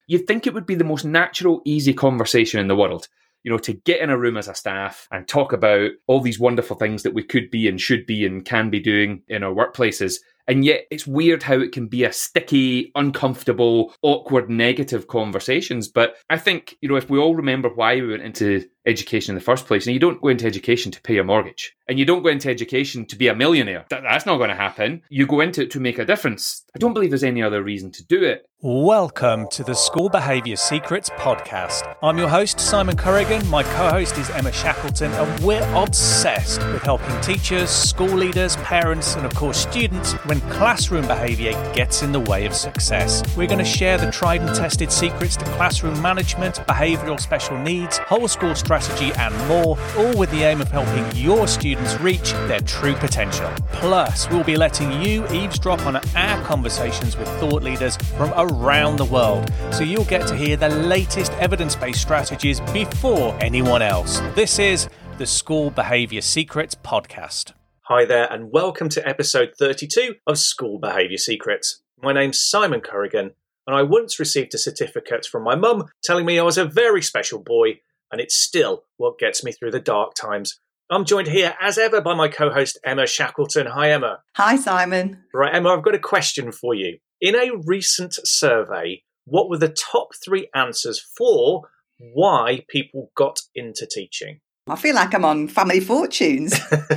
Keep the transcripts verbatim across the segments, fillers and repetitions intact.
you'd think it would be the most natural, easy conversation in the world. You know, to get in a room as a staff and talk about all these wonderful things that we could be and should be and can be doing in our workplaces. And yet it's weird how it can be a sticky, uncomfortable, awkward, negative conversations. But I think, you know, if we all remember why we went into education in the first place, and you don't go into education to pay a mortgage, and you don't go into education to be a millionaire. That, that's not going to happen. You go into it to make a difference. I don't believe there's any other reason to do it. Welcome to the School Behaviour Secrets podcast. I'm your host, Simon Corrigan. My co-host is Emma Shackleton, and we're obsessed with helping teachers, school leaders, parents, and of course students when classroom behaviour gets in the way of success. We're going to share the tried and tested secrets to classroom management, behavioural special needs, whole school strategy, and more, all with the aim of helping your students reach their true potential. Plus, we'll be letting you eavesdrop on our conversations with thought leaders from around the world, so you'll get to hear the latest evidence-based strategies before anyone else. This is the School Behaviour Secrets podcast. Hi there, and welcome to episode thirty-two of School Behaviour Secrets. My name's Simon Corrigan, and I once received a certificate from my mum telling me I was a very special boy, and it's still what gets me through the dark times. I'm joined here, as ever, by my co-host, Emma Shackleton. Hi, Emma. Hi, Simon. Right, Emma, I've got a question for you. In a recent survey, what were the top three answers for why people got into teaching? I feel like I'm on Family Fortunes.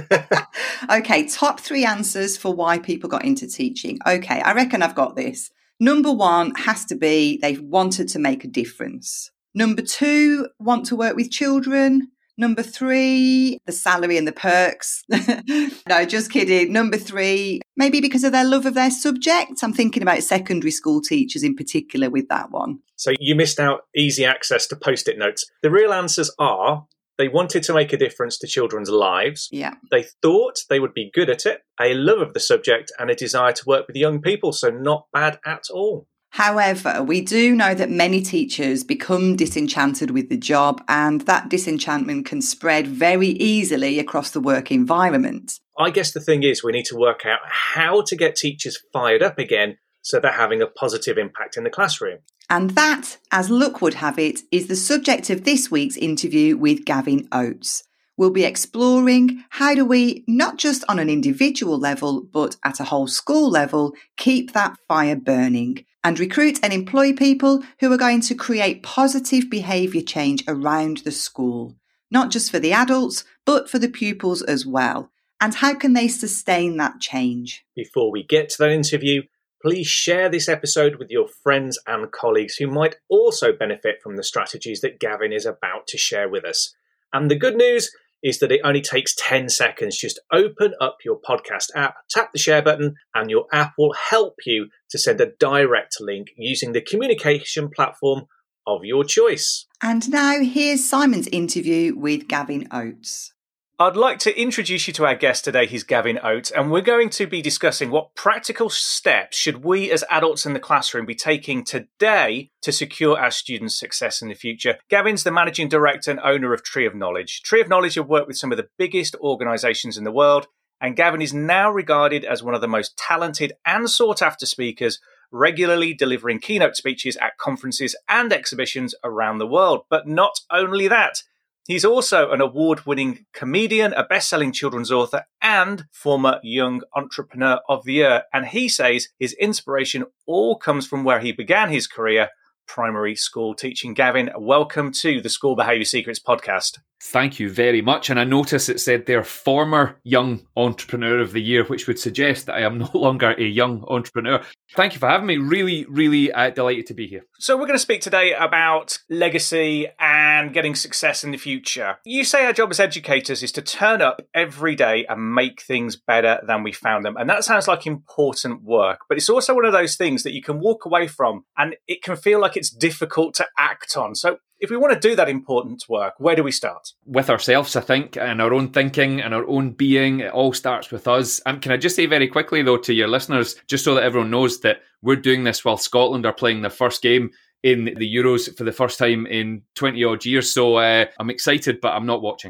Okay, top three answers for why people got into teaching. Okay, I reckon I've got this. Number one has to be they've wanted to make a difference. Number two, want to work with children. Number three, the salary and the perks. No, just kidding. Number three, maybe because of their love of their subject. I'm thinking about secondary school teachers in particular with that one. So you missed out easy access to post-it notes. The real answers are they wanted to make a difference to children's lives. Yeah. They thought they would be good at it, a love of the subject, and a desire to work with young people. So not bad at all. However, we do know that many teachers become disenchanted with the job, and that disenchantment can spread very easily across the work environment. I guess the thing is we need to work out how to get teachers fired up again so they're having a positive impact in the classroom. And that, as luck would have it, is the subject of this week's interview with Gavin Oates. We'll be exploring how do we, not just on an individual level, but at a whole school level, keep that fire burning and recruit and employ people who are going to create positive behaviour change around the school, not just for the adults, but for the pupils as well. And how can they sustain that change? Before we get to that interview, please share this episode with your friends and colleagues who might also benefit from the strategies that Gavin is about to share with us. And the good news is that it only takes ten seconds. Just open up your podcast app, tap the share button, and your app will help you to send a direct link using the communication platform of your choice. And now here's Simon's interview with Gavin Oates. I'd like to introduce you to our guest today. He's Gavin Oates, and we're going to be discussing what practical steps should we as adults in the classroom be taking today to secure our students' success in the future. Gavin's the managing director and owner of Tree of Knowledge. Tree of Knowledge have worked with some of the biggest organisations in the world, and Gavin is now regarded as one of the most talented and sought-after speakers, regularly delivering keynote speeches at conferences and exhibitions around the world. But not only that, he's also an award-winning comedian, a best-selling children's author, and former Young Entrepreneur of the Year. And he says his inspiration all comes from where he began his career, primary school teaching. Gavin, welcome to the School Behaviour Secrets podcast. Thank you very much. And I notice it said there former Young Entrepreneur of the Year, which would suggest that I am no longer a young entrepreneur. Thank you for having me. Really, really uh, delighted to be here. So we're going to speak today about legacy and getting success in the future. You say our job as educators is to turn up every day and make things better than we found them. And that sounds like important work, but it's also one of those things that you can walk away from and it can feel like it's difficult to act on. So if we want to do that important work, where do we start? With ourselves, I think, and our own thinking and our own being. It all starts with us. And can I just say very quickly, though, to your listeners, just so that everyone knows that we're doing this while Scotland are playing their first game in the Euros for the first time in twenty-odd years. So uh, I'm excited, but I'm not watching.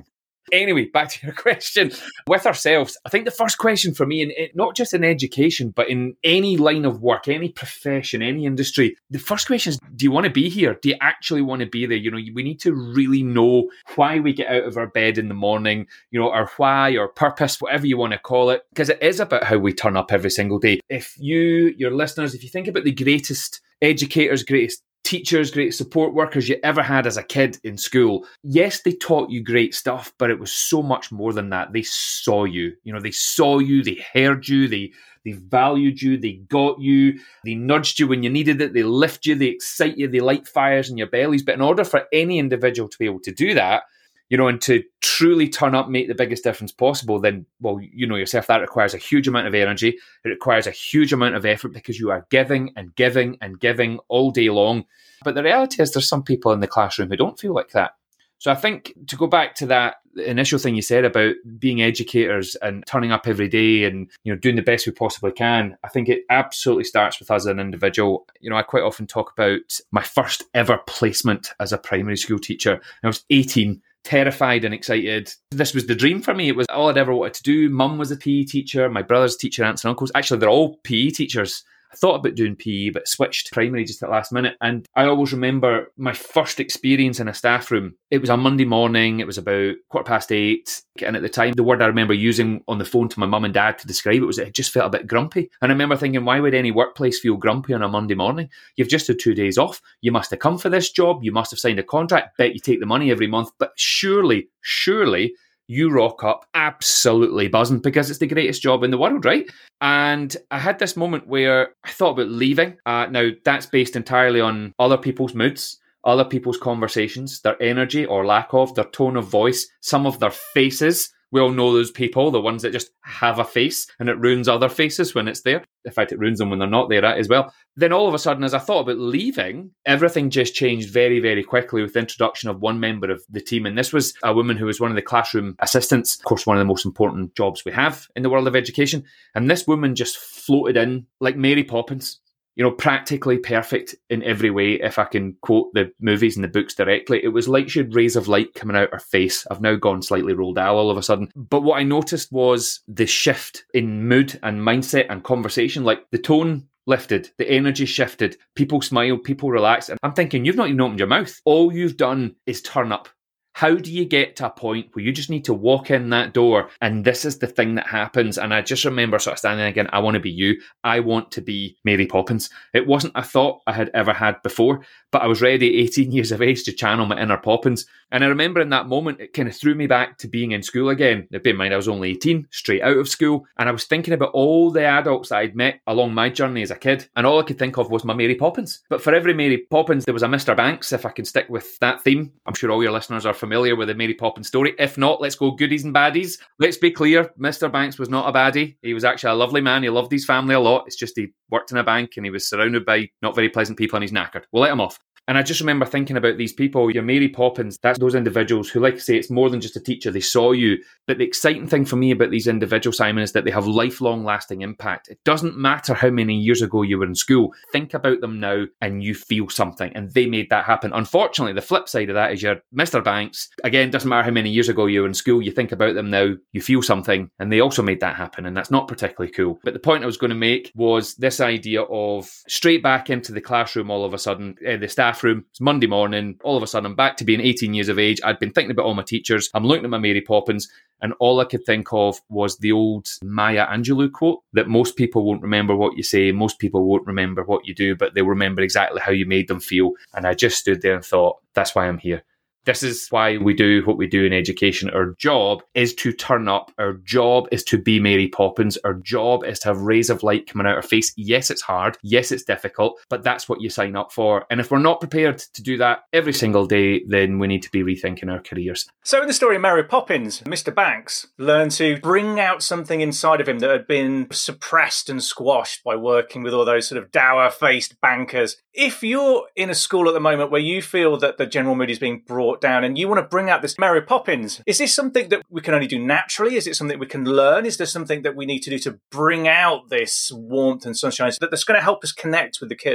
Anyway, back to your question. With ourselves, I think the first question for me, and not just in education, but in any line of work, any profession, any industry, the first question is, do you want to be here? Do you actually want to be there? You know, we need to really know why we get out of our bed in the morning, you know, our why, our purpose, whatever you want to call it, because it is about how we turn up every single day. If you, your listeners, if you think about the greatest educators, greatest teachers, great support workers you ever had as a kid in school, yes, they taught you great stuff, but it was so much more than that. They saw you, you know, they saw you, they heard you, they they valued you, they got you, they nudged you when you needed it, they lift you, they excite you, they light fires in your bellies. But in order for any individual to be able to do that, you know, and to truly turn up, make the biggest difference possible, then, well, you know yourself, that requires a huge amount of energy. It requires a huge amount of effort because you are giving and giving and giving all day long. But the reality is there's some people in the classroom who don't feel like that. So I think to go back to that initial thing you said about being educators and turning up every day and, you know, doing the best we possibly can, I think it absolutely starts with us as an individual. You know, I quite often talk about my first ever placement as a primary school teacher. I was eighteen. Terrified and excited. This was the dream for me. It was all I'd ever wanted to do. Mum was a P E teacher. My brother's teacher, aunts and uncles. Actually, they're all P E teachers. I thought about doing P E, but switched primary just at the last minute. And I always remember my first experience in a staff room. It was a Monday morning. It was about quarter past eight. And at the time, the word I remember using on the phone to my mum and dad to describe it was it just felt a bit grumpy. And I remember thinking, why would any workplace feel grumpy on a Monday morning? You've just had two days off. You must have come for this job. You must have signed a contract. Bet you take the money every month. But surely, surely, you rock up absolutely buzzing because it's the greatest job in the world, right? And I had this moment where I thought about leaving. Uh, now, that's based entirely on other people's moods, other people's conversations, their energy or lack of, their tone of voice, some of their faces. We all know those people, the ones that just have a face and it ruins other faces when it's there. In fact, it ruins them when they're not there as well. Then all of a sudden, as I thought about leaving, everything just changed very, very quickly with the introduction of one member of the team. And this was a woman who was one of the classroom assistants, of course, one of the most important jobs we have in the world of education. And this woman just floated in like Mary Poppins. You know, practically perfect in every way, if I can quote the movies and the books directly. It was like she had rays of light coming out her face. I've now gone slightly Roald Dahl all of a sudden. But what I noticed was the shift in mood and mindset and conversation. Like the tone lifted, the energy shifted, people smiled, people relaxed. And I'm thinking, you've not even opened your mouth. All you've done is turn up. How do you get to a point where you just need to walk in that door and this is the thing that happens? And I just remember sort of standing again, I want to be you. I want to be Mary Poppins. It wasn't a thought I had ever had before, but I was ready, eighteen years of age, to channel my inner Poppins. And I remember in that moment, it kind of threw me back to being in school again. Now, bear in mind, I was only eighteen, straight out of school. And I was thinking about all the adults that I'd met along my journey as a kid. And all I could think of was my Mary Poppins. But for every Mary Poppins, there was a Mister Banks, if I can stick with that theme. I'm sure all your listeners are familiar with the Mary Poppins story. If not, let's go goodies and baddies. Let's be clear, Mister Banks was not a baddie. He was actually a lovely man. He loved his family a lot. It's just he worked in a bank and he was surrounded by not very pleasant people and he's knackered. We'll let him off. And I just remember thinking about these people, your Mary Poppins, that's those individuals who, like I say, it's more than just a teacher. They saw you. But the exciting thing for me about these individuals, Simon, is that they have lifelong lasting impact. It doesn't matter how many years ago you were in school. Think about them now and you feel something. And they made that happen. Unfortunately, the flip side of that is your Mister Banks. Again, doesn't matter how many years ago you were in school. You think about them now, you feel something. And they also made that happen. And that's not particularly cool. But the point I was going to make was this idea of straight back into the classroom all of a sudden, uh, the staff room. It's Monday morning. All of a sudden, I'm back to being eighteen years of age. I'd been thinking about all my teachers. I'm looking at my Mary Poppins. And all I could think of was the old Maya Angelou quote that most people won't remember what you say. Most people won't remember what you do, but they'll remember exactly how you made them feel. And I just stood there and thought, that's why I'm here. This is why we do what we do in education. Our job is to turn up. Our job is to be Mary Poppins. Our job is to have rays of light coming out our face. Yes, it's hard. Yes, it's difficult, but that's what you sign up for. And if we're not prepared to do that every single day, then we need to be rethinking our careers. So in the story of Mary Poppins, Mister Banks learned to bring out something inside of him that had been suppressed and squashed by working with all those sort of dour-faced bankers. If you're in a school at the moment where you feel that the general mood is being brought down and you want to bring out this Mary Poppins, is this something that we can only do naturally? Is it something we can learn? Is there something that we need to do to bring out this warmth and sunshine so that that's going to help us connect with the kids?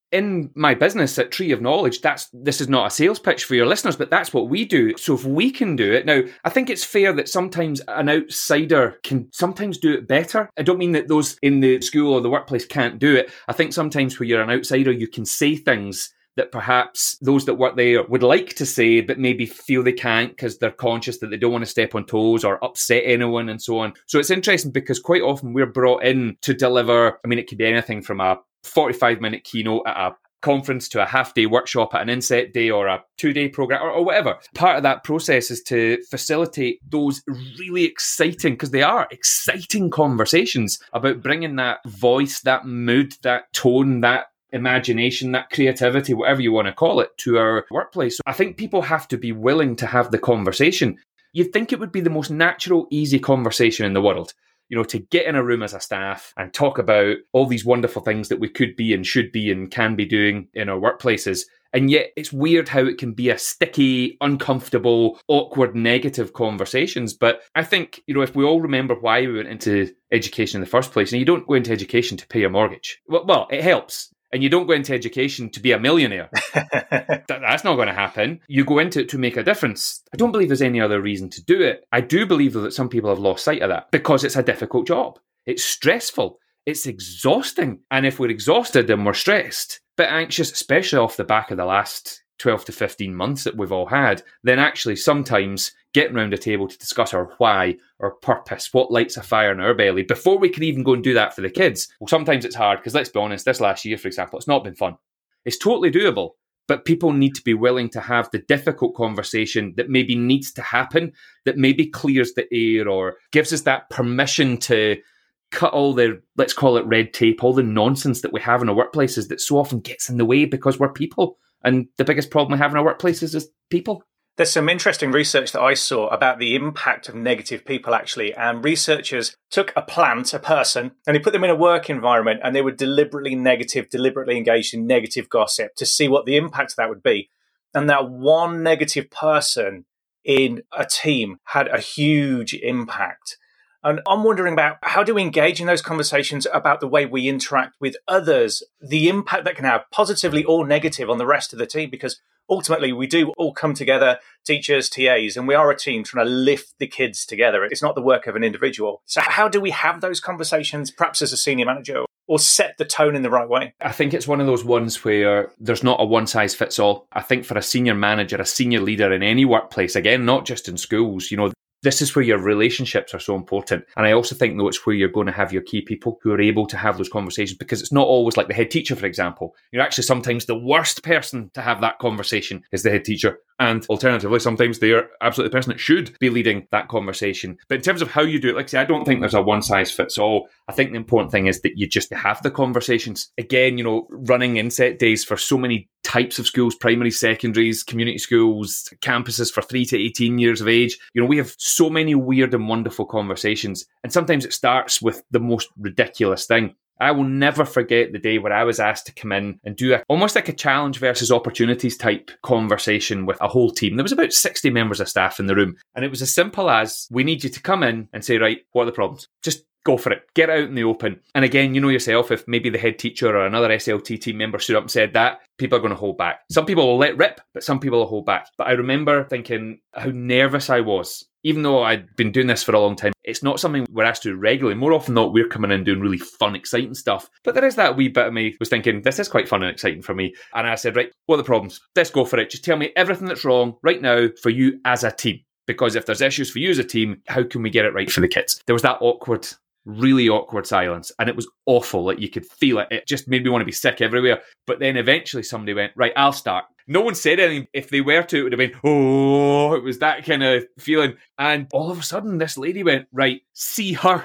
in my business at Tree of Knowledge, that's this is not a sales pitch for your listeners, but that's what we do. So if we can do it, now, I think it's fair that sometimes an outsider can sometimes do it better. I don't mean that those in the school or the workplace can't do it. I think sometimes when you're an outsider, you can say things that perhaps those that work there would like to say, but maybe feel they can't because they're conscious that they don't want to step on toes or upset anyone and so on. So it's interesting because quite often we're brought in to deliver, I mean, it could be anything from a forty-five minute keynote at a conference to a half-day workshop at an inset day or a two-day program or, or whatever. Part of that process is to facilitate those really exciting, because they are exciting conversations about bringing that voice, that mood, that tone, that imagination, that creativity, whatever you want to call it, to our workplace. So I think people have to be willing to have the conversation. You'd think it would be the most natural, easy conversation in the world, you know, to get in a room as a staff and talk about all these wonderful things that we could be and should be and can be doing in our workplaces. And yet it's weird how it can be a sticky, uncomfortable, awkward, negative conversations. But I think, you know, if we all remember why we went into education in the first place, and you don't go into education to pay a mortgage. Well, well it helps. And you don't go into education to be a millionaire. that, that's not going to happen. You go into it to make a difference. I don't believe there's any other reason to do it. I do believe, though, that some people have lost sight of that because it's a difficult job. It's stressful. It's exhausting. And if we're exhausted, then we're stressed, but anxious, especially off the back of the last twelve to fifteen months that we've all had, then actually sometimes getting around a table to discuss our why, our purpose, what lights a fire in our belly, before we can even go and do that for the kids. Well, sometimes it's hard because, let's be honest, this last year, for example, it's not been fun. It's totally doable, but people need to be willing to have the difficult conversation that maybe needs to happen, that maybe clears the air or gives us that permission to cut all the, let's call it red tape, all the nonsense that we have in our workplaces that so often gets in the way because we're people. And the biggest problem we have in our workplaces is people. There's some interesting research that I saw about the impact of negative people, actually. And researchers took a plant, a person, and they put them in a work environment, and they were deliberately negative, deliberately engaged in negative gossip to see what the impact of that would be. And that one negative person in a team had a huge impact. And I'm wondering about how do we engage in those conversations about the way we interact with others, the impact that can have positively or negative on the rest of the team, because ultimately we do all come together, teachers, T As, and we are a team trying to lift the kids together. It's not the work of an individual. So how do we have those conversations, perhaps as a senior manager, or set the tone in the right way? I think it's one of those ones where there's not a one-size-fits-all. I think for a senior manager, a senior leader in any workplace, again, not just in schools, you know, this is where your relationships are so important. And I also think, though, it's where you're going to have your key people who are able to have those conversations, because it's not always like the head teacher, for example. You're actually sometimes the worst person to have that conversation is the head teacher. And alternatively, sometimes they're absolutely the person that should be leading that conversation. But in terms of how you do it, like I say, I don't think there's a one-size-fits-all. I think the important thing is that you just have the conversations. Again, you know, running inset days for so many types of schools, primary, secondaries, community schools, campuses for three to eighteen years of age. You know, we have so many weird and wonderful conversations. And sometimes it starts with the most ridiculous thing. I will never forget the day where I was asked to come in and do a, almost like a challenge versus opportunities type conversation with a whole team. There was about sixty members of staff in the room. And it was as simple as, we need you to come in and say, right, what are the problems? Just go for it. Get out in the open. And again, you know yourself, if maybe the head teacher or another S L T team member stood up and said that, people are going to hold back. Some people will let rip, but some people will hold back. But I remember thinking how nervous I was. Even though I'd been doing this for a long time, it's not something we're asked to do regularly. More often than not, we're coming in doing really fun, exciting stuff. But there is that wee bit of me was thinking, this is quite fun and exciting for me. And I said, right, what are the problems? Let's go for it. Just tell me everything that's wrong right now for you as a team. Because if there's issues for you as a team, how can we get it right for the kids? There was that awkward, really awkward silence. And it was awful. Like, you could feel it. It just made me want to be sick everywhere. But then eventually somebody went, right, I'll start. No one said anything. If they were to, it would have been, oh, it was that kind of feeling. And all of a sudden, this lady went, right, see her.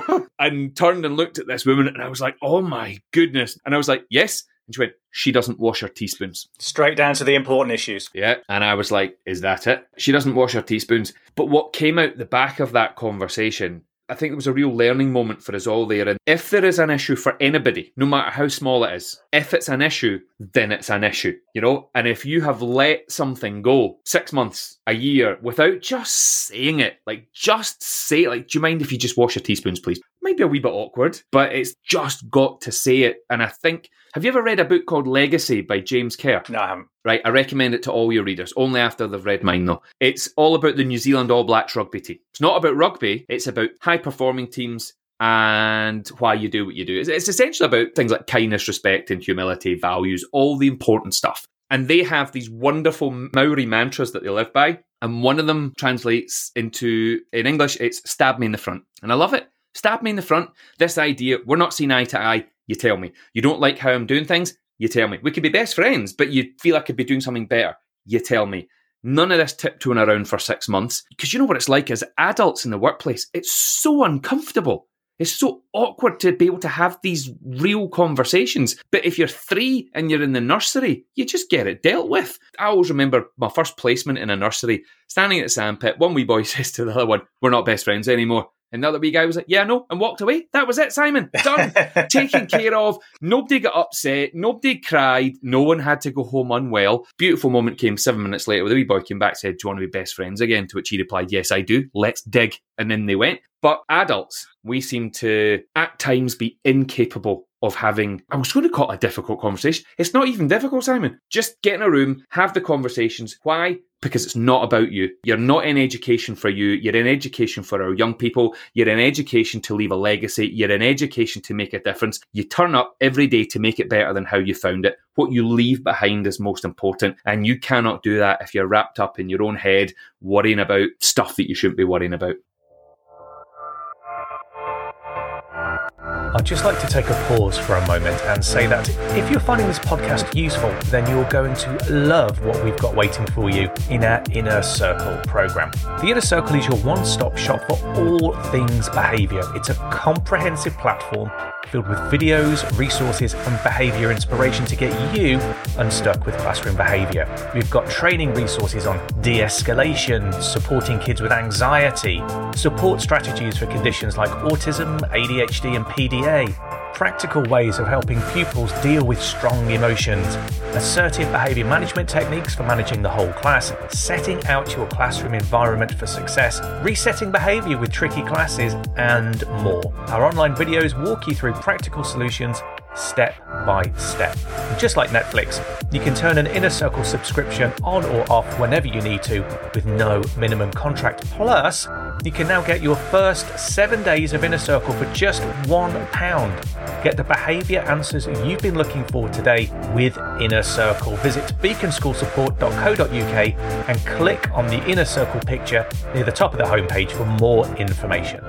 And turned and looked at this woman. And I was like, oh my goodness. And I was like, yes. And she went, she doesn't wash her teaspoons. Straight down to the important issues. Yeah. And I was like, is that it? She doesn't wash her teaspoons. But what came out the back of that conversation, I think it was a real learning moment for us all there. And if there is an issue for anybody, no matter how small it is, if it's an issue, then it's an issue, you know? And if you have let something go six months, a year, without just saying it, like just say, like, do you mind if you just wash your teaspoons, please? might be a wee bit awkward, but it's just got to say it. And I think, have you ever read a book called Legacy by James Kerr? No, I haven't. Right, I recommend it to all your readers, only after they've read mine though. It's all about the New Zealand All Blacks rugby team. It's not about rugby, it's about high-performing teams and why you do what you do. It's, it's essentially about things like kindness, respect and humility, values, all the important stuff. And they have these wonderful Maori mantras that they live by. And one of them translates into, in English, it's stab me in the front. And I love it. Stab me in the front. This idea, we're not seeing eye to eye, you tell me. You don't like how I'm doing things, you tell me. We could be best friends, but you feel I could be doing something better, you tell me. None of this tiptoeing around for six months. Because you know what it's like as adults in the workplace? It's so uncomfortable. It's so awkward to be able to have these real conversations. But if you're three and you're in the nursery, you just get it dealt with. I always remember my first placement in a nursery, standing at the sandpit. One wee boy says to the other one, we're not best friends anymore. And the other wee guy was like, yeah, no, and walked away. That was it, Simon. Done. Taken care of. Nobody got upset. Nobody cried. No one had to go home unwell. Beautiful moment came seven minutes later where the wee boy came back and said, do you want to be best friends again? To which he replied, yes, I do. Let's dig. And then they went. But adults, we seem to at times be incapable of having, I was going to call it a difficult conversation. It's not even difficult, Simon. Just get in a room, have the conversations. Why? Because it's not about you. You're not in education for you. You're in education for our young people. You're in education to leave a legacy. You're in education to make a difference. You turn up every day to make it better than how you found it. What you leave behind is most important. And you cannot do that if you're wrapped up in your own head, worrying about stuff that you shouldn't be worrying about. I'd just like to take a pause for a moment and say that if you're finding this podcast useful, then you're going to love what we've got waiting for you in our Inner Circle program. The Inner Circle is your one-stop shop for all things behaviour. It's a comprehensive platform filled with videos, resources and behaviour inspiration to get you unstuck with classroom behaviour. We've got training resources on de-escalation, supporting kids with anxiety, support strategies for conditions like autism, A D H D and P D A, practical ways of helping pupils deal with strong emotions, assertive behaviour management techniques for managing the whole class, setting out your classroom environment for success, resetting behaviour with tricky classes, and more. Our online videos walk you through practical solutions step by step. And just like Netflix, you can turn an Inner Circle subscription on or off whenever you need to with no minimum contract. Plus, you can now get your first seven days of Inner Circle for just one pound. Get the behaviour answers you've been looking for today with Inner Circle. Visit beacon school support dot co dot uk and click on the Inner Circle picture near the top of the homepage for more information.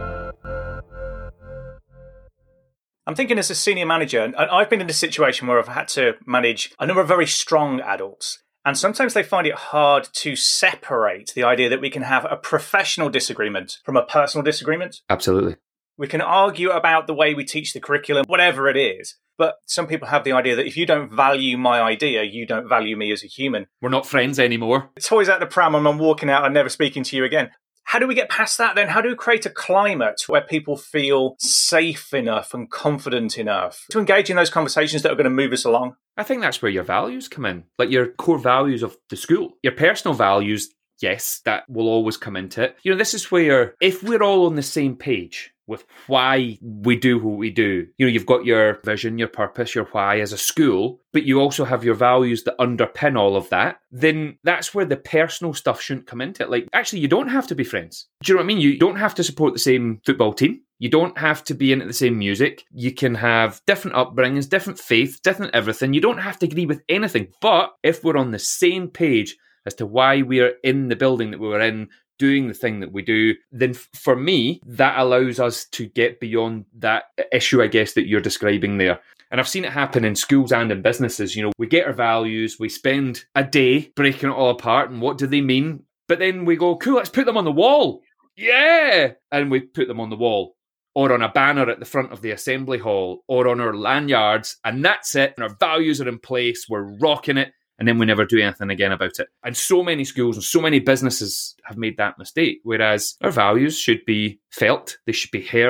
I'm thinking as a senior manager, and I've been in a situation where I've had to manage a number of very strong adults. And sometimes they find it hard to separate the idea that we can have a professional disagreement from a personal disagreement. Absolutely. We can argue about the way we teach the curriculum, whatever it is. But some people have the idea that if you don't value my idea, you don't value me as a human. We're not friends anymore. Toys out the pram and I'm walking out and never speaking to you again. How do we get past that then? How do we create a climate where people feel safe enough and confident enough to engage in those conversations that are going to move us along? I think that's where your values come in, like your core values of the school. Your personal values, yes, that will always come into it. You know, this is where if we're all on the same page with why we do what we do, you know, you've got your vision, your purpose, your why as a school, but you also have your values that underpin all of that, then that's where the personal stuff shouldn't come into it. Like, actually, you don't have to be friends. Do you know what I mean? You don't have to support the same football team. You don't have to be into the same music. You can have different upbringings, different faiths, different everything. You don't have to agree with anything. But if we're on the same page as to why we are in the building that we were in, doing the thing that we do, then for me, that allows us to get beyond that issue, I guess, that you're describing there. And I've seen it happen in schools and in businesses. You know, we get our values, we spend a day breaking it all apart, and what do they mean? But then we go, cool, let's put them on the wall. Yeah! And we put them on the wall, or on a banner at the front of the assembly hall, or on our lanyards, and that's it. And our values are in place, we're rocking it, and then we never do anything again about it. And so many schools and so many businesses have made that mistake, whereas our values should be felt, they should be heard,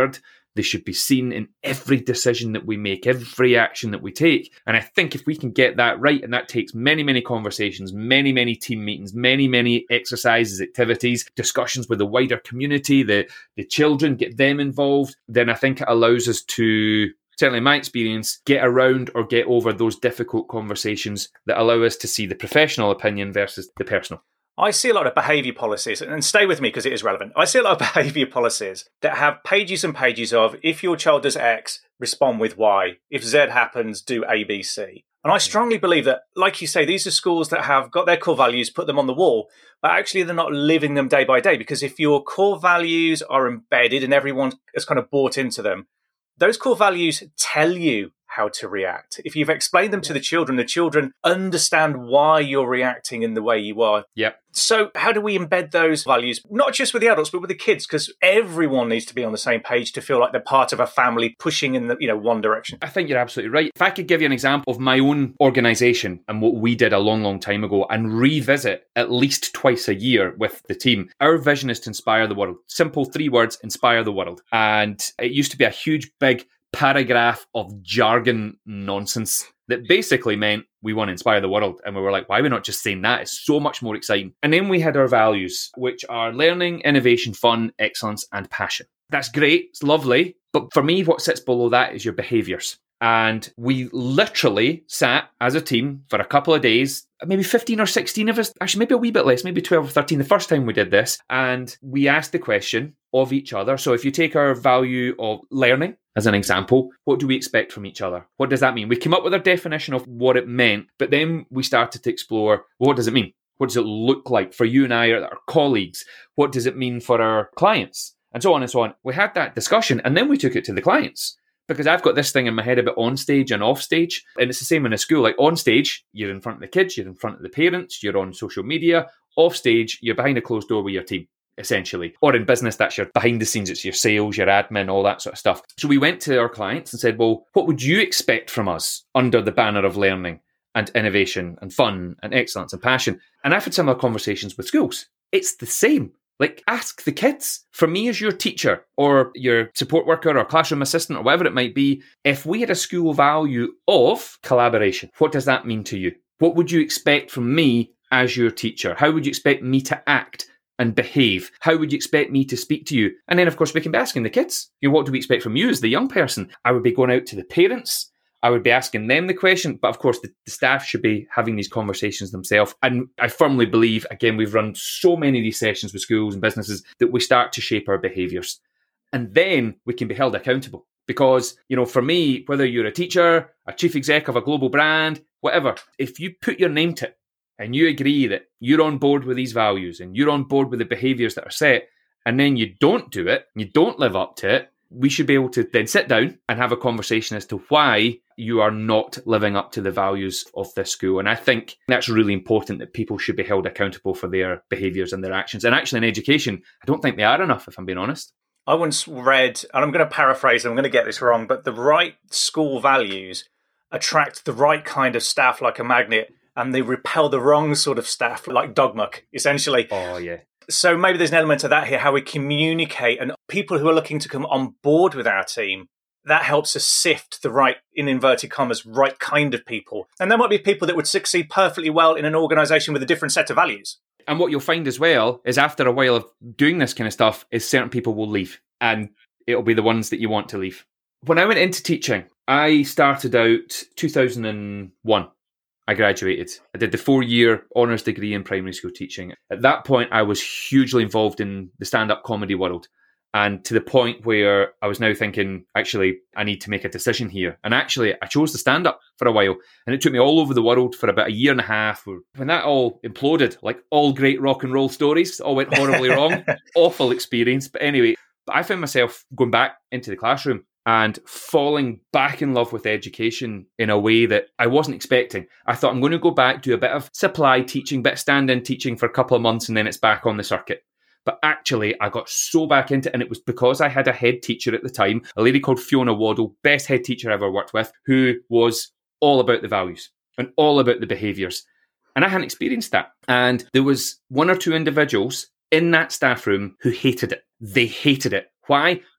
They should be seen in every decision that we make, every action that we take. And I think if we can get that right, and that takes many, many conversations, many, many team meetings, many, many exercises, activities, discussions with the wider community, the, the children, get them involved, then I think it allows us to, certainly in my experience, get around or get over those difficult conversations that allow us to see the professional opinion versus the personal. I see a lot of behaviour policies, and stay with me because it is relevant. I see a lot of behaviour policies that have pages and pages of, if your child does X, respond with Y. If Z happens, do A, B, C. And I strongly believe that, like you say, these are schools that have got their core values, put them on the wall, but actually they're not living them day by day, because if your core values are embedded and everyone has kind of bought into them, those core values tell you how to react. If you've explained them to the children, the children understand why you're reacting in the way you are. Yep. So how do we embed those values, not just with the adults, but with the kids? Because everyone needs to be on the same page to feel like they're part of a family pushing in the, you know, one direction. I think you're absolutely right. If I could give you an example of my own organisation and what we did a long, long time ago and revisit at least twice a year with the team, our vision is to inspire the world. Simple three words, inspire the world. And it used to be a huge, big paragraph of jargon nonsense that basically meant we want to inspire the world. And we were like, why are we not just saying that? It's so much more exciting. And then we had our values, which are learning, innovation, fun, excellence, and passion. That's great. It's lovely. But for me, what sits below that is your behaviours. And we literally sat as a team for a couple of days, maybe fifteen or sixteen of us, actually maybe a wee bit less, maybe twelve or thirteen the first time we did this. And we asked the question of each other. So if you take our value of learning as an example, what do we expect from each other? What does that mean? We came up with a definition of what it meant, but then we started to explore, well, what does it mean? What does it look like for you and I or our colleagues? What does it mean for our clients? And so on and so on. We had that discussion and then we took it to the clients. Because I've got this thing in my head about on stage and off stage. And it's the same in a school. Like on stage, you're in front of the kids, you're in front of the parents, you're on social media. Off stage, you're behind a closed door with your team, essentially. Or in business, that's your behind the scenes, it's your sales, your admin, all that sort of stuff. So we went to our clients and said, well, what would you expect from us under the banner of learning and innovation and fun and excellence and passion? And I've had similar conversations with schools. It's the same. Like, ask the kids. For me as your teacher or your support worker or classroom assistant or whatever it might be, if we had a school value of collaboration, what does that mean to you? What would you expect from me as your teacher? How would you expect me to act and behave? How would you expect me to speak to you? And then, of course, we can be asking the kids, you know, what do we expect from you as the young person? I would be going out to the parents. I would be asking them the question, but of course the, the staff should be having these conversations themselves. And I firmly believe, again, we've run so many of these sessions with schools and businesses that we start to shape our behaviours. And then we can be held accountable. Because, you know, for me, whether you're a teacher, a chief exec of a global brand, whatever, if you put your name to it and you agree that you're on board with these values and you're on board with the behaviours that are set, and then you don't do it, you don't live up to it, we should be able to then sit down and have a conversation as to why you are not living up to the values of this school. And I think that's really important, that people should be held accountable for their behaviours and their actions. And actually in education, I don't think they are enough, if I'm being honest. I once read, and I'm going to paraphrase, I'm going to get this wrong, but the right school values attract the right kind of staff like a magnet, and they repel the wrong sort of staff like dog muck, essentially. Oh, yeah. So maybe there's an element of that here, how we communicate, and people who are looking to come on board with our team, that helps us sift the right, in inverted commas, right kind of people. And there might be people that would succeed perfectly well in an organisation with a different set of values. And what you'll find as well is after a while of doing this kind of stuff is certain people will leave, and it'll be the ones that you want to leave. When I went into teaching, I started out two thousand one. I graduated. I did the four-year honours degree in primary school teaching. At that point, I was hugely involved in the stand-up comedy world. And to the point where I was now thinking, actually, I need to make a decision here. And actually, I chose to stand up for a while. And it took me all over the world for about a year and a half. When that all imploded, like all great rock and roll stories, all went horribly wrong. Awful experience. But anyway, I found myself going back into the classroom and falling back in love with education in a way that I wasn't expecting. I thought, I'm going to go back, do a bit of supply teaching, bit of stand-in teaching for a couple of months, and then it's back on the circuit. But actually, I got so back into it, and it was because I had a head teacher at the time, a lady called Fiona Waddle, best head teacher I ever worked with, who was all about the values and all about the behaviours. And I hadn't experienced that. And there was one or two individuals in that staff room who hated it. They hated it. Why?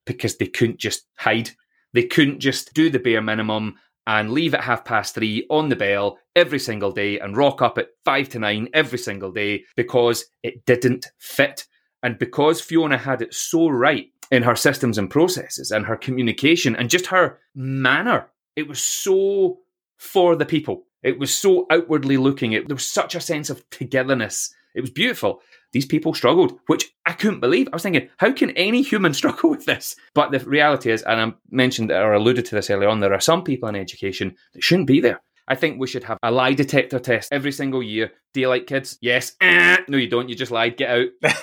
because they couldn't just hide. They couldn't just do the bare minimum and leave at half past three on the bell every single day and rock up at five to nine every single day, because it didn't fit. And because Fiona had it so right in her systems and processes and her communication and just her manner, it was so for the people. It was so outwardly looking. It, there was such a sense of togetherness. It was beautiful. These people struggled, which I couldn't believe. I was thinking, how can any human struggle with this? But the reality is, and I mentioned or alluded to this earlier on, there are some people in education that shouldn't be there. I think we should have a lie detector test every single year. Do you like kids? Yes. Eh. No, you don't. You just lied. Get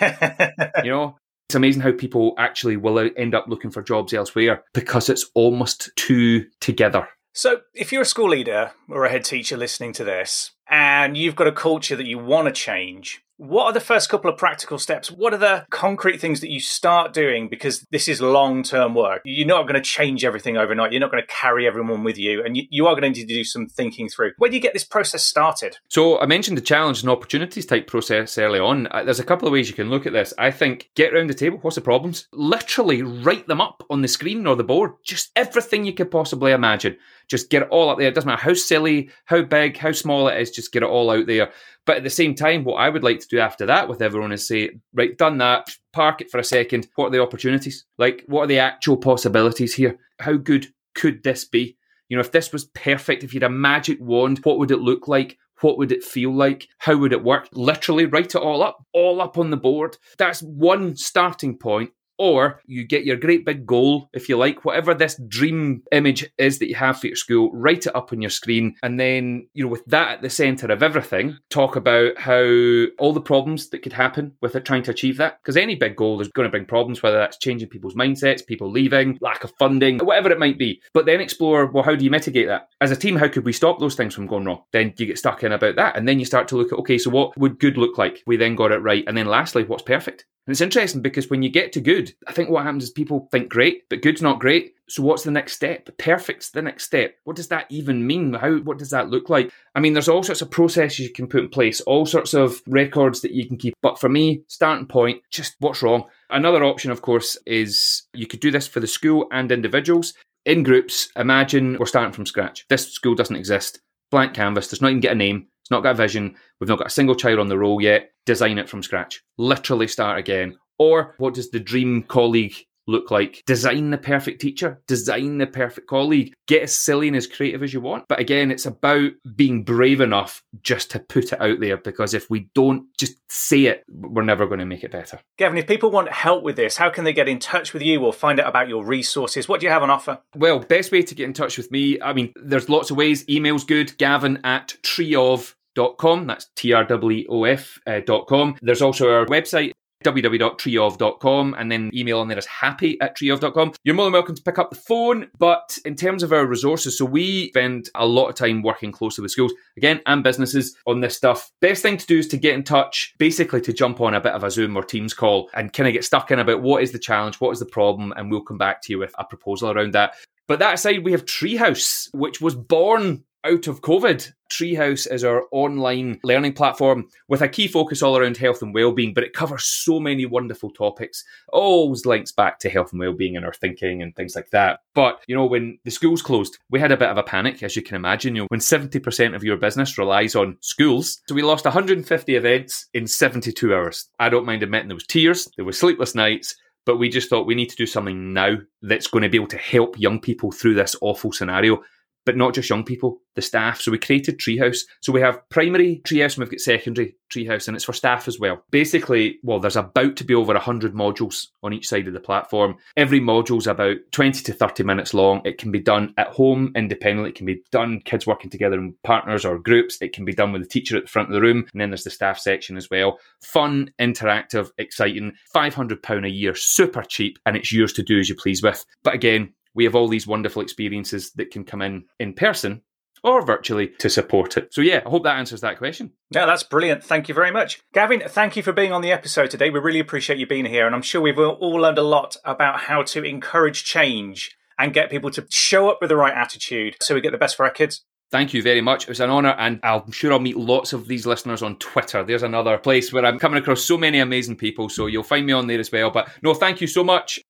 out. You know, it's amazing how people actually will end up looking for jobs elsewhere because it's almost too together. So if you're a school leader or a head teacher listening to this, and you've got a culture that you want to change, what are the first couple of practical steps? What are the concrete things that you start doing? Because this is long-term work. You're not going to change everything overnight. You're not going to carry everyone with you. And you, you are going to need to do some thinking through. Where do you get this process started? So I mentioned the challenge and opportunities type process early on. There's a couple of ways you can look at this. I think get around the table. What's the problems? Literally write them up on the screen or the board. Just everything you could possibly imagine. Just get it all up there. It doesn't matter how silly, how big, how small it is. Just get it all out there. But at the same time, what I would like to do after that with everyone is say, right, done that, park it for a second. What are the opportunities? Like, what are the actual possibilities here? How good could this be? You know, if this was perfect, if you had a magic wand, what would it look like? What would it feel like? How would it work? Literally write it all up, all up on the board. That's one starting point. Or you get your great big goal, if you like, whatever this dream image is that you have for your school, write it up on your screen. And then, you know, with that at the centre of everything, talk about how all the problems that could happen with it trying to achieve that. Because any big goal is going to bring problems, whether that's changing people's mindsets, people leaving, lack of funding, whatever it might be. But then explore, well, how do you mitigate that? As a team, how could we stop those things from going wrong? Then you get stuck in about that. And then you start to look at, okay, so what would good look like? We then got it right. And then lastly, what's perfect? And it's interesting because when you get to good, I think what happens is people think great, but good's not great. So what's the next step? Perfect's the next step. What does that even mean? How? What does that look like? I mean, there's all sorts of processes you can put in place, all sorts of records that you can keep. But for me, starting point, just what's wrong? Another option, of course, is you could do this for the school and individuals. In groups, imagine we're starting from scratch. This school doesn't exist. Blank canvas, does not even get a name. It's not got a vision. We've not got a single child on the roll yet. Design it from scratch. Literally start again. Or what does the dream colleague look like? Design the perfect teacher. Design the perfect colleague. Get as silly and as creative as you want. But again, it's about being brave enough just to put it out there, because if we don't just say it, we're never going to make it better. Gavin, if people want help with this, how can they get in touch with you or find out about your resources? What do you have on offer? Well, best way to get in touch with me, I mean, there's lots of ways. Email's good. Gavin at treeof dot com. That's T R W O F uh, dot com. There's also our website, w w w dot treeof dot com, and then email on there is happy at treeof dot com. You're more than welcome to pick up the phone, but in terms of our resources, so we spend a lot of time working closely with schools, again, and businesses on this stuff. Best thing to do is to get in touch, basically to jump on a bit of a Zoom or Teams call and kind of get stuck in about what is the challenge, what is the problem, and we'll come back to you with a proposal around that. But that aside, we have Treehouse, which was born out of COVID. Treehouse is our online learning platform with a key focus all around health and wellbeing, but it covers so many wonderful topics. Always links back to health and wellbeing and our thinking and things like that. But, you know, when the schools closed, we had a bit of a panic, as you can imagine, you know, when seventy percent of your business relies on schools. So we lost one hundred fifty events in seventy-two hours. I don't mind admitting there was tears, there was sleepless nights, but we just thought we need to do something now that's going to be able to help young people through this awful scenario. But not just young people, the staff. So we created Treehouse. So we have primary Treehouse and we've got secondary Treehouse, and it's for staff as well. Basically, well, there's about to be over one hundred modules on each side of the platform. Every module's about twenty to thirty minutes long. It can be done at home independently. It can be done kids working together in partners or groups. It can be done with the teacher at the front of the room. And then there's the staff section as well. Fun, interactive, exciting. five hundred pounds a year, super cheap, and it's yours to do as you please with. But again, we have all these wonderful experiences that can come in in person or virtually to support it. So yeah, I hope that answers that question. Yeah, that's brilliant. Thank you very much. Gavin, thank you for being on the episode today. We really appreciate you being here. And I'm sure we've all learned a lot about how to encourage change and get people to show up with the right attitude so we get the best for our kids. Thank you very much. It was an honour, and I'm sure I'll meet lots of these listeners on Twitter. There's another place where I'm coming across so many amazing people, so you'll find me on there as well. But no, thank you so much.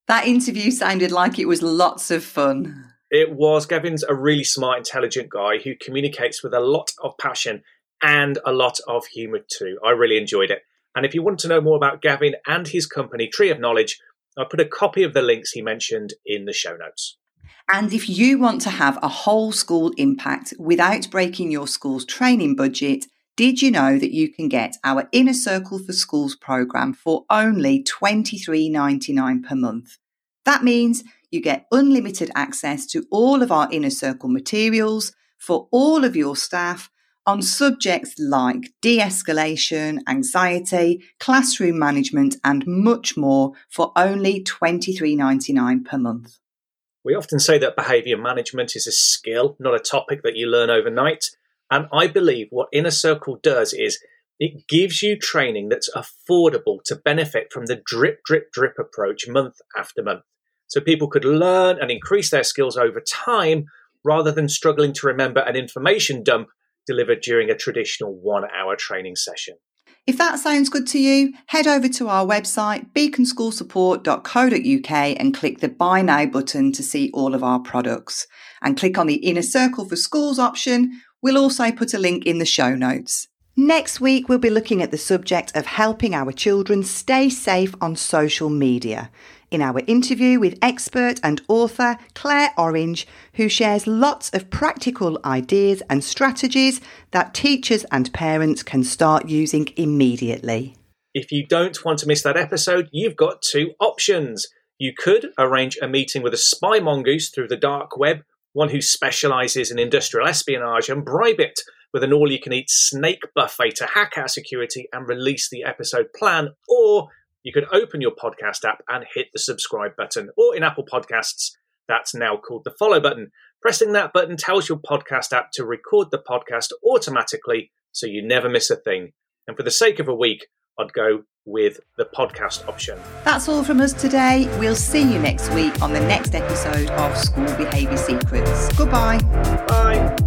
That interview sounded like it was lots of fun. It was. Gavin's a really smart, intelligent guy who communicates with a lot of passion and a lot of humour too. I really enjoyed it. And if you want to know more about Gavin and his company, Tree of Knowledge, I put a copy of the links he mentioned in the show notes. And if you want to have a whole school impact without breaking your school's training budget, did you know that you can get our Inner Circle for Schools programme for only twenty-three dollars and ninety-nine cents per month? That means you get unlimited access to all of our Inner Circle materials for all of your staff on subjects like de-escalation, anxiety, classroom management, and much more for only twenty-three dollars and ninety-nine cents per month. We often say that behaviour management is a skill, not a topic that you learn overnight. And I believe what Inner Circle does is it gives you training that's affordable to benefit from the drip, drip, drip approach month after month. So people could learn and increase their skills over time rather than struggling to remember an information dump delivered during a traditional one-hour training session. If that sounds good to you, head over to our website, beacon school support dot co dot uk, and click the Buy Now button to see all of our products. And click on the Inner Circle for Schools option. We'll also put a link in the show notes. Next week, we'll be looking at the subject of helping our children stay safe on social media in our interview with expert and author Claire Orange, who shares lots of practical ideas and strategies that teachers and parents can start using immediately. If you don't want to miss that episode, you've got two options. You could arrange a meeting with a spy mongoose through the dark web, one who specialises in industrial espionage, and bribe it with an all-you-can-eat snake buffet to hack our security and release the episode plan. Or you could open your podcast app and hit the subscribe button, or in Apple Podcasts, that's now called the follow button. Pressing that button tells your podcast app to record the podcast automatically so you never miss a thing. And for the sake of a week, I'd go with the podcast option. That's all from us today. We'll see you next week on the next episode of School Behaviour Secrets. Goodbye. Bye.